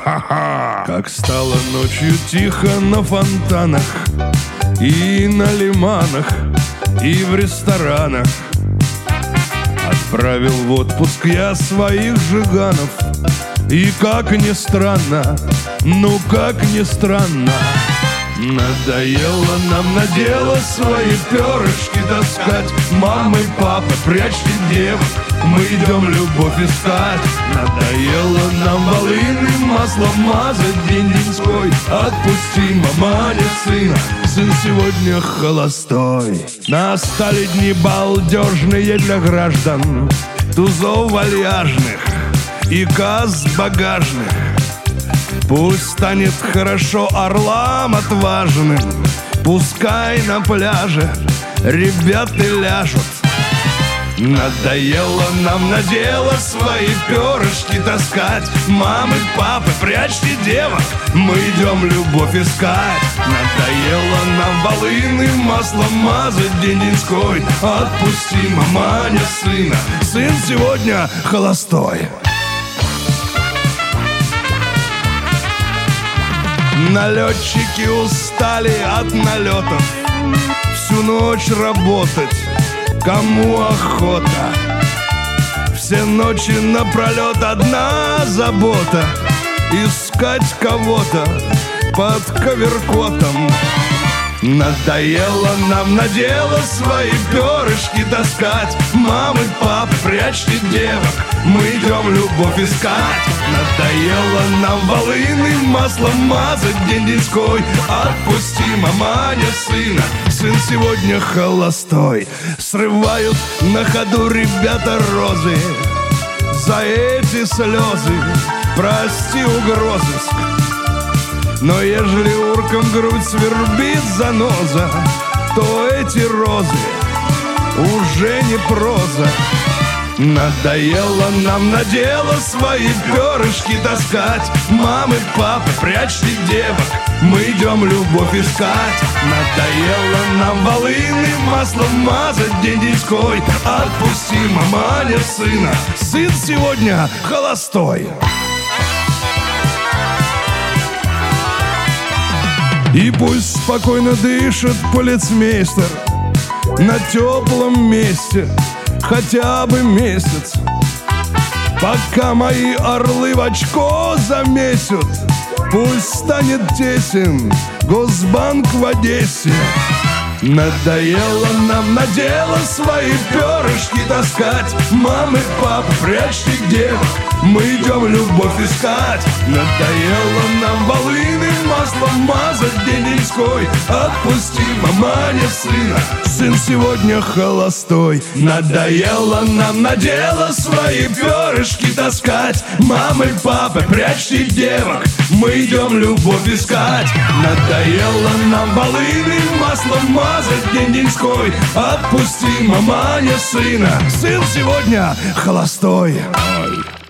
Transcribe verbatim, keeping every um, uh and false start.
Ха-ха-ха. Как стало ночью тихо на фонтанах и на лиманах, и в ресторанах, отправил в отпуск я своих жиганов. И как ни странно, ну как ни странно, надоело нам на дело свои перышки таскать. Мамы, папы, прячьте девок, мы идем любовь искать. Надоело нам волыны маслом мазать день-деньской. Отпусти, маманя, сына, сын сегодня холостой. Настали дни балдежные для граждан, тузов вальяжных и каз багажных. Пусть станет хорошо орлам отважным, пускай на пляже ребята ляжут. Надоело нам на дело свои перышки таскать. Мамы, папы, прячьте девок, мы идем любовь искать. Надоело нам волыны маслом мазать день-деньской. Отпусти, маманя, сына, сын сегодня холостой. Налетчики устали от налетов, всю ночь работать, кому охота. Все ночи напролет одна забота — искать кого-то под коверкотом. Надоело нам на дело свои перышки таскать. Мамы, папы, прячьте девок, мы идем любовь искать. Надоело нам волыны маслом мазать день-деньской. Отпусти, маманя, сына, сын сегодня холостой. Срывают на ходу ребята розы, за эти слезы прости угрозыск. Но ежели уркам грудь свербит заноза, то эти розы уже не проза. Надоело нам на дело свои перышки таскать. Мамы, папы, прячьте девок, мы идем любовь искать. Надоело нам волыны маслом мазать день-деньской. Отпусти, маманя, сына, сын сегодня холостой. И пусть спокойно дышит полицмейстер на теплом месте хотя бы месяц, пока мои орлы в очко замесят. Пусть станет тесен Госбанк в Одессе. Надоело нам на дело свои перышки таскать. Мамы, папы, прячьте девок, мы идем любовь искать. Надоело нам волыны маслом мазать день-деньской. Отпусти, маманя, сына, сын сегодня холостой. Надоело нам на дело свои перышки таскать. Мамы, папы, прячьте девок, мы идем любовь искать. Надоело нам волыны маслом мазать день-деньской. Отпусти, маманя, сына, сын сегодня холостой. Ой.